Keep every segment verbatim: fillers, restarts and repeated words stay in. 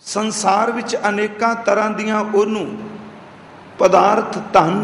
संसार विच अनेकां तरह दियां उहनूं पदार्थ धन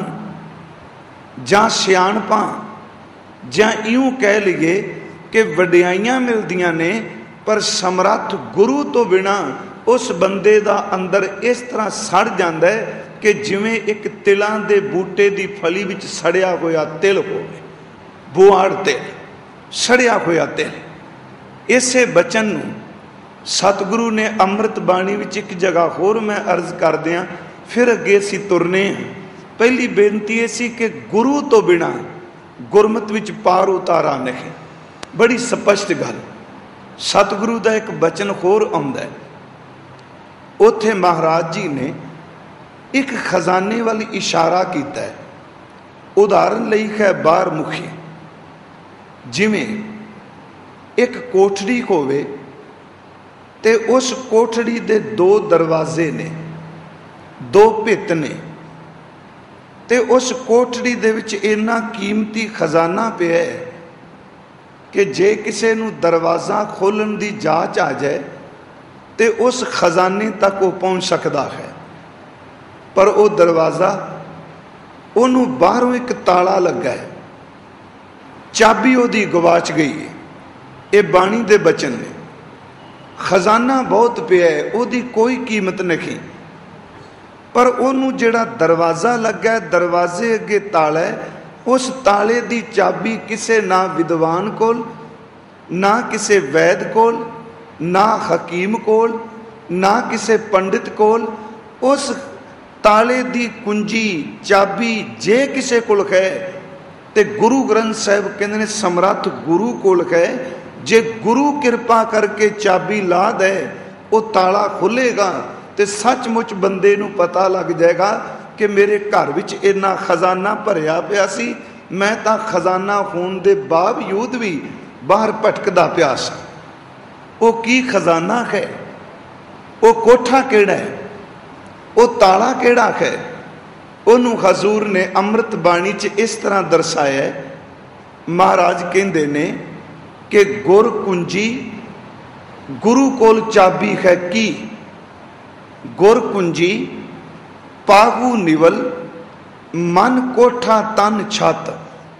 जां सियाणपां जां इउं कह लईए कि वडियाइयां मिलदियां ने, पर समर्थ गुरु तो बिना उस बंदे दा अंदर इस तरह सड़ जांदा है कि जिवें एक तिलां दे बूटे दी फली विच सड़िया होया तिल होवे, बुआड़ तिल, सड़िया होया तिल। इसे बचन नूं सतगुरु ने अमृत बाणी विच एक जगह होर मैं अर्ज कर दियां, फिर अगे असीं तुरने हां। पहली बेनती सी कि गुरु तो बिना गुरमत विच पार उतारा नहीं। बड़ी स्पष्ट गल। सतगुरु का एक बचन होर आउंदा है, उत्थे महाराज जी ने एक खजाने वाल इशारा किया है। उदाहरण लई है बाहर मुखी, जिवें एक कोठड़ी होवे ते उस कोठड़ी दे दो दरवाजे ने, दो भित ने, ते उस कोठड़ी दे विच इन्ना कीमती खजाना पिया है कि जे किसी नूं दरवाज़ा खोलण दी जाच आ जाए तो उस खजाने तक वो पहुँच सकता है, पर वो दरवाज़ा उन्होंने बाहरों एक ताला लगा है, चाबी उहदी गवाच गई है। ये बाणी दे बचन ने। खजाना बहुत पिया है, उहदी कोई कीमत नहीं, पर उन्होंने जिहड़ा दरवाज़ा लगा है, दरवाजे अगे ताला है, उस ताले दी चाबी किसे ना विद्वान कोल, ना किसे वैद कोल, ना हकीम कोल, ना किसे पंडित कोल। उस ताले दी कुंजी चाबी जे किसे कोल है ते गुरु ग्रंथ साहिब कहते हैं समर्थ गुरु कोल है। जे गुरु कृपा करके चाबी ला दे वो ताला खुलेगा तो सचमुच बंदे नूं पता लग जाएगा कि मेरे घर विच इन्ना खजाना भरिया पिया सी, मैं तां खजाना होने के बावजूद भी बाहर भटकदा पिया सा। वो की खजाना है, वो कोठा केड़ा है, वो ताला केड़ा है, उन्होंने हजूर ने अमृत बाणी च इस तरह दर्शाया है। महाराज कहते ने कि गुर कुंजी गुरु कोल चाबी है की, गुर कुंजी पाहू निवल मन कोठा तन छत।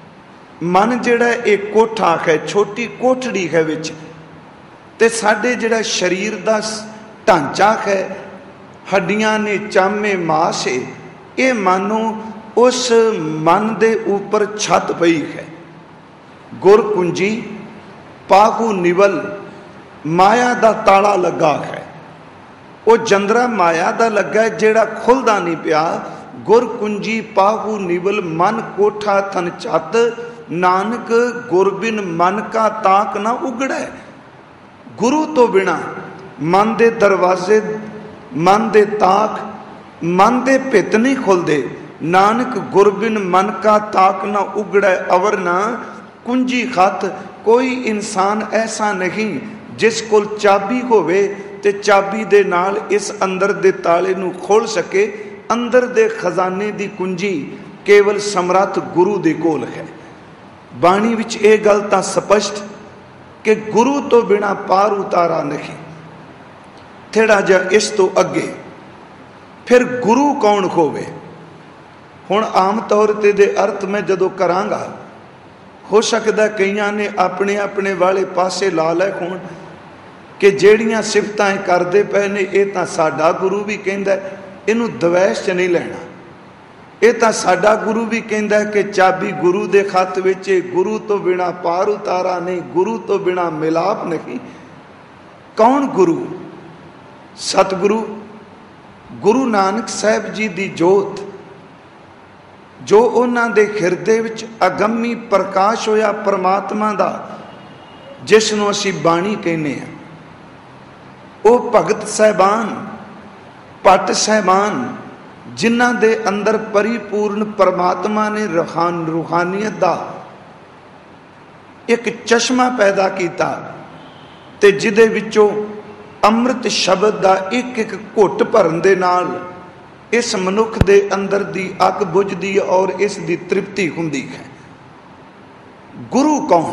मन जिहड़ा एक कोठा है, छोटी कोठड़ी है विच, ते साडे जिहड़ा शरीर दा ढांचा है, हड्डियां ने, चामे, मास है, ये मानो उस मन दे ऊपर छत पई है। गुर कुंजी पाहू निवल माया दा ताला लगा है, वो जंदरा माया दा लगा है जिहड़ा खुलदा नहीं पिया। गुर कुंजी पाहू निवल मन कोठा थन छत, नानक गुरबिन मन का ताक ना उगड़े। गुरु तो बिना मन दे दरवाजे, मन दे ताक, मन दे भित नहीं खुलते। नानक गुरबिन मन का ताक ना उगड़े, अवर ना कुंजी खत। कोई इंसान ऐसा नहीं जिस कोल चाबी होवे ते चाबी दे नाल इस अंदर दे ताले नूं खोल सके। अंदर दे खजाने दी कुंजी केवल समर्थ गुरु दे कोल है। बाणी विच ये गल तां स्पष्ट कि गुरु तो बिना पार उतारा नहीं। थोड़ा जिहा इस तो अगे फिर गुरु कौन होवे। हुण आम तौर ते दे अर्थ मैं जदों करांगा, हो सकता कईयां ने अपने अपने वाले पासे ला लै होण कि ਜਿਹੜੀਆਂ सिफतां करते पे ने ये तां साडा गुरु भी कहंदा है, इनू दवैश च नहीं लेना। ये तां साडा गुरु भी कहंदा है कि चाबी गुरु दे खत विच, गुरु तो बिना पार उतारा नहीं, गुरु तो बिना मिलाप नहीं। कौन गुरु? सतगुरु गुरु नानक साहब जी दी जोत, जो उन्हां दे हिरदे विच अगम्मी प्रकाश होया परमात्मा दा, जिसनों असीं बाणी कहने हैं। वो भगत साहबान, पट साहबान, जिन्हां दे अंदर परिपूर्ण परमात्मा ने रूहान रूहानियत दा एक चश्मा पैदा किया, ते जिदे विचों अमृत शब्द दा एक एक घुट भरन दे नाल इस मनुख दे अंदर दी अग बुझदी और इस दी तृप्ति हुंदी है। गुरु कौन?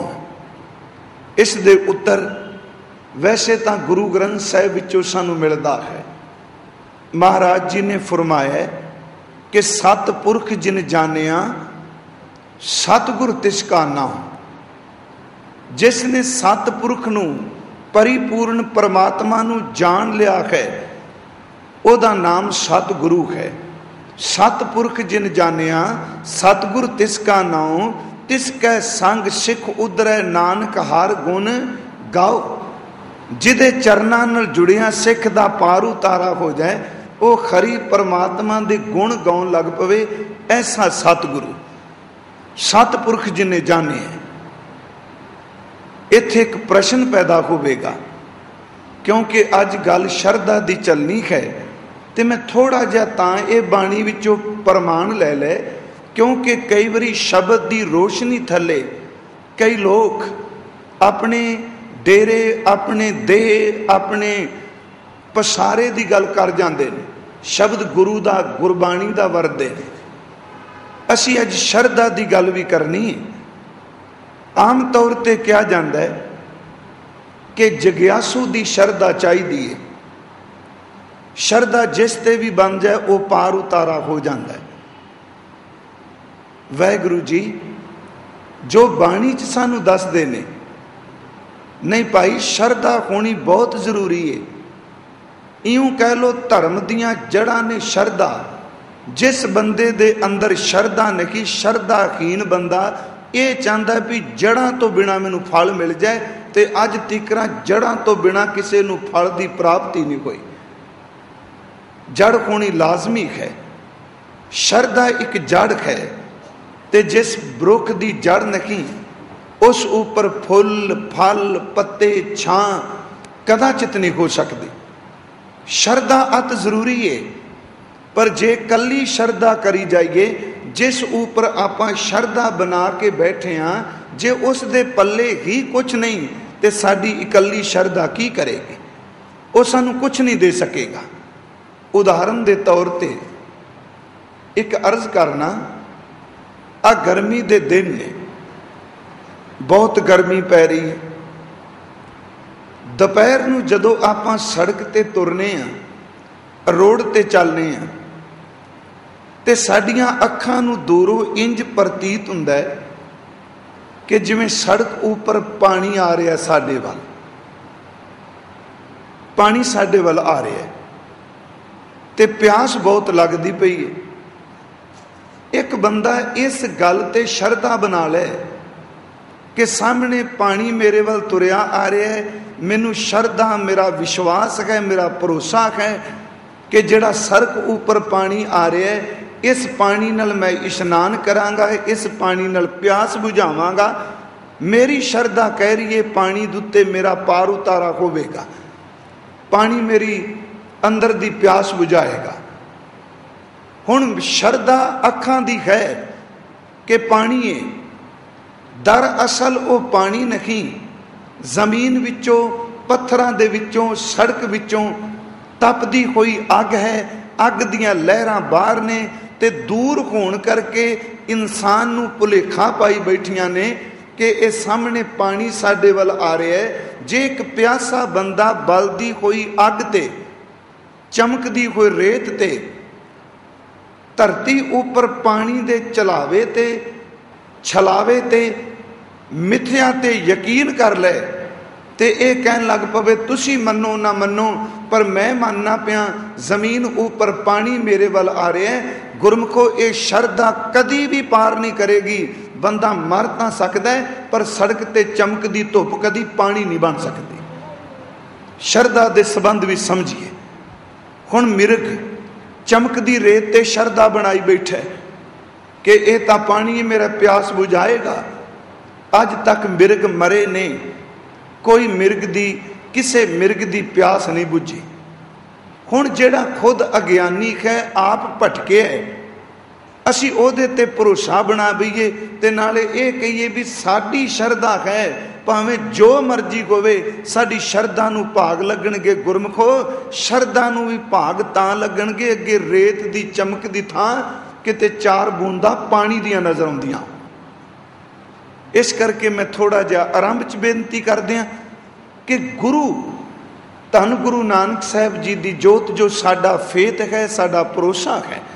इस दे उत्तर वैसे तो गुरु ग्रंथ साहिब विचों सानू मिलदा है। महाराज जी ने फरमाया कि सतपुरख जिन जानिया सतगुर तिसका नाम। जिसने सतपुरख नूं परिपूर्ण परमात्मा नूं जान लिया है ओदा नाम सतगुरु है। सतपुरख जिन जानिया सतगुर तिसका नाम। तिसकै संग सिख उधरै नानक हर गुण गाओ। जिदे चरनां नाल जुड़िया सिख दा पार उतारा हो जाए वो खरी परमात्मा दे गुण गाउण लग पवे। ऐसा सतगुरु सतपुरख जिन्हें जाने है। इत्थे एक प्रश्न पैदा होवेगा क्योंकि अज गल शरधा दी चलनी है तो मैं थोड़ा जिहा तां ये बाणी विचों प्रमाण लै लै क्योंकि कई बारी शब्द की रोशनी थले कई लोग अपने डेरे अपने देह अपने पसारे की गल कर जाते हैं। शब्द गुरु का गुरबाणी का वरतदे ने। असी अज शरधा की गल भी करनी है। आम तौर पर कहा जाता है कि जग्यासू की शरधा चाहिए। शरधा जिस ते भी बन जाए वो पार उतारा हो जाता है। वाहिगुरु जी जो बाणी च सानू दसदे ने नहीं भाई शरधा होनी बहुत जरूरी है। इऊं कह लो धर्म दियां जड़ां ने शरधा। जिस बंदे दे अंदर शरधा नहीं शरधाहीन बंदा ये चाहता भी जड़ां तो बिना मैनू फल मिल जाए तो अज तिकरा जड़ां तो बिना किसी नू फल की प्राप्ति नहीं हुई। जड़ होनी लाजमी है। शरधा एक जड़ है ते जिस बरुख की जड़ नहीं उस ऊपर फुल फल पत्ते छां कदाचित नहीं हो सकती। शरधा अत जरूरी है। पर जे कली शरधा करी जाइए जिस ऊपर आपां शरधा बना के बैठे हाँ जे उस दे पल्ले ही कुछ नहीं तो साडी इकली शरधा की करेगी। वो सानू कुछ नहीं दे सकेगा। उदाहरण के तौर पर एक अर्ज करना आ गर्मी के दिन ने बहुत गर्मी पै रही है। दोपहर नूं जदों आपां सड़क ते तुरने आ रोड ते चलने आ ते साडियां अखां नूं दूरों इंज प्रतीत हुंदा है कि जिवें सड़क ऊपर पानी आ रहा साडे वल। पानी साडे वल आ रहा है ते प्यास बहुत लगती पई है। एक बंदा इस गल ते शरधा बना ले कि सामने पानी मेरे वल तुरिया आ रहा है। मैनू शरधा मेरा विश्वास है मेरा भरोसा है कि जिहड़ा सड़क ऊपर पानी आ रहा है इस पानी नाल मैं इशनान करांगा इस पानी नाल प्यास बुझावांगा। मेरी शरधा कह रही है पानी दे उत्ते मेरा पार उतारा होवेगा। पानी मेरी अंदर दी प्यास बुझाएगा। हुण शरधा अखां दी है कि पानी है। दरअसल वो पानी नहीं जमीन विचों पत्थरां दे विचों सड़क विचों तपदी हुई अग है। अग दियां लहरां बाहर ने ते दूर होण करके इंसान नूं भुलेखा पाई बैठियां ने कि ये सामने पानी साडे वल आ रहा है। जे एक प्यासा बंदा बलदी हुई अग ते चमकदी हुई रेत ते धरती ऊपर पानी दे चलावे ते छलावे ते मिथ्या ते यकीन कर ले ते ये कहन लग पवे तुसी मनो ना मनो पर मैं मानना पिया जमीन ऊपर पानी मेरे वल आ रहा है। गुरमुखो ये शरधा कदी भी पार नहीं करेगी। बंदा मर तां सकदा है पर सड़क ते चमकदी धुप कदी पानी नहीं बन सकती। शरधा दे संबंध भी समझिए। हुण मिर्ग चमकदी रेत ते शरधा बनाई बैठा कि ये तां पानी मेरा प्यास बुझाएगा। अज तक मिर्ग मरे ने कोई मिर्ग दी किसे मिर्ग दी प्यास नहीं बुझी। हुण जिहड़ा खुद अज्ञानी है आप भटके है असी ओहदे ते भरोसा बना बईए ते नाले ये कहिए भी साडी शरधा है भावें जो मर्जी होवे साडी शरधा नूं भाग लगणगे। गुरमुखो शरधा नूं भी भाग तां लगणगे अगे रेत दी चमक दी थां किते चार बूंदा पानी दियां नज़र आउंदियां। इस करके मैं थोड़ा जिहा आरंभ च बेनती कर दियां कि गुरु ਧੰਨ ਗੁਰੂ ਨਾਨਕ ਸਾਹਿਬ ਜੀ ਦੀ ਜੋਤ ਜੋ ਸਾਡਾ ਫੇਤ ਹੈ, ਸਾਡਾ ਭਰੋਸਾ ਹੈ,